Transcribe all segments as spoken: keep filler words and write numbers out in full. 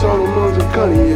all the moms and cutting,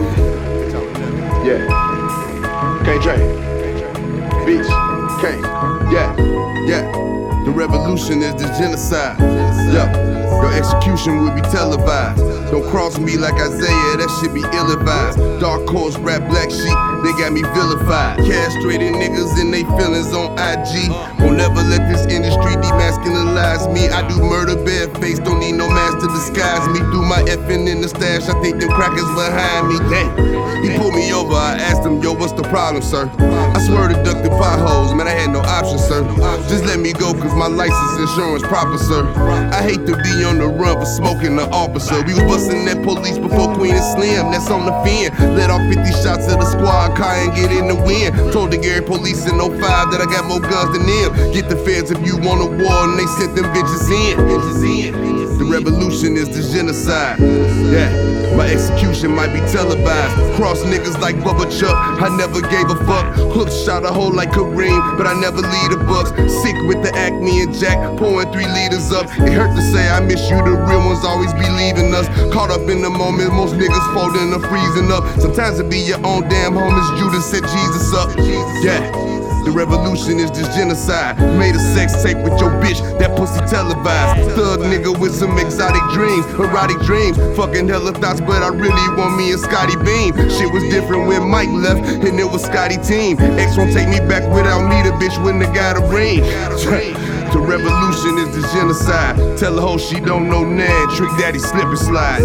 yeah. Yeah. Can't drink. Beach. Can't. Yeah. Yeah, the revolution is the genocide. Yeah, your execution will be televised. Don't cross me like Isaiah, that shit be ill-advised. Dark horse, rap, black sheep, they got me vilified. Castrated niggas and they feelings on I G. Won't never let this industry demasculinize me. I do murder bareface, don't need no mask to disguise me. Through my effing in the stash, I think them crackers behind me. Dang, he pulled me over, I asked him, yo, what's the problem, sir? I swear to duck the potholes, man, I had no option, sir. Just let me go, cause my license insurance proper, sir. I hate to be on the run for smoking the officer. We was busting that police before Queen and Slim, that's on the fin. Let off fifty shots of the squad car and get in the wind. Told the Gary police in oh five that I got more guns than them. Get the feds if you want a war, and they sent them bitches in. Bitches in. The revolution is the genocide. Yeah, my execution might be televised. Cross niggas like Bubba Chuck, I never gave a fuck. Hook shot a hole like Kareem, but I never lead the bucks. Sick with the acne and Jack, pouring three liters up. It hurt to say I miss you, the real ones always be leaving us. Caught up in the moment, most niggas folding or freezing up. Sometimes it be your own damn home, as Judas set Jesus up. Yeah. The revolution is this genocide. Made a sex tape with your bitch, that pussy televised. Thug nigga with some exotic dreams, erotic dreams. Fucking hella thoughts, but I really want me and Scotty Beam. Shit was different when Mike left, and it was Scotty team. X won't take me back without me, the bitch when the guy to ring. The revolution is the genocide. Tell a hoe she don't know Nan. Trick Daddy slip and slide,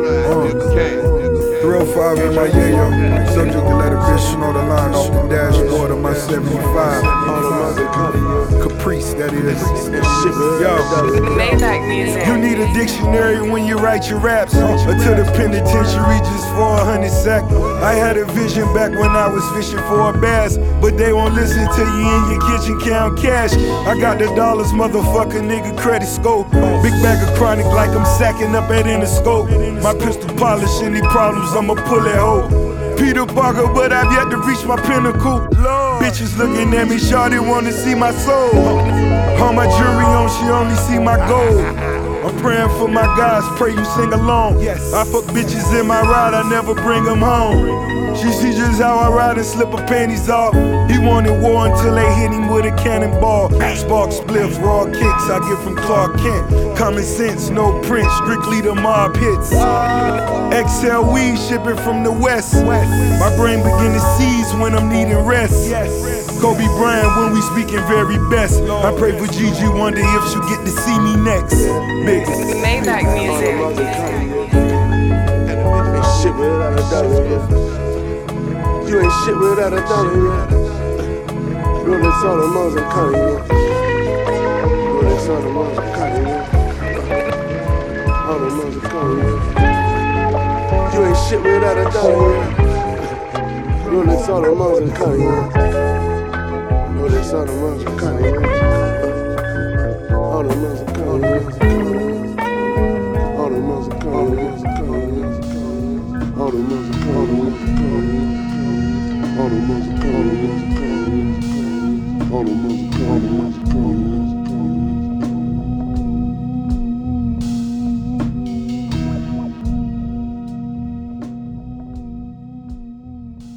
nigga. three oh five in my yayo. Subject to let a bitch know the line off the dashboard of my seventy-five. Caprice, that is. Yo, Maybach music. you need a dictionary when you write your raps. Or to the penitentiary just for a hundred sack. I had a vision back when I was fishing for a bass, but they won't listen to you in your kitchen count cash. I got the dollars, motherfucker, nigga, credit scope. Big bag of chronic like I'm sacking up at Interscope. My pistol polish, any problems, I'ma pull it hoe. Peter Parker, but I've yet to reach my pinnacle. Lord. Bitches looking at me, shawty wanna see my soul. All my jewelry on, she only see my gold. I'm praying for my guys, pray you sing along. Yes. I fuck bitches in my ride, I never bring them home. She see just how I ride and slip her panties off. He wanted war until they hit him with a cannonball. Spark spliffs, raw kicks I get from Clark Kent. Common sense, no print, strictly the mob hits. X L weed shipping from the west. My brain begin to seize when I'm needing rest. Kobe Bryant when we speaking very best. I pray for Gigi, wonder if she'll get to see me next. Big Maybach music. Shit without a dollar, yeah. You ain't shit without a dollar, yeah. Roll this all the moms and cutting, yeah. Roll this all the moms and cutting, yeah. All the moms and cutting, yeah. You ain't shit without a dollar, yeah. Roll this all the moms and cutting, yeah. Roll this all the moms and cutting, yeah. All the moms and cutting, yeah. All the moms and cutting, yeah. All the moms and cutting, yeah. All the music, all the music, all the music, all the music, all the music, all the music.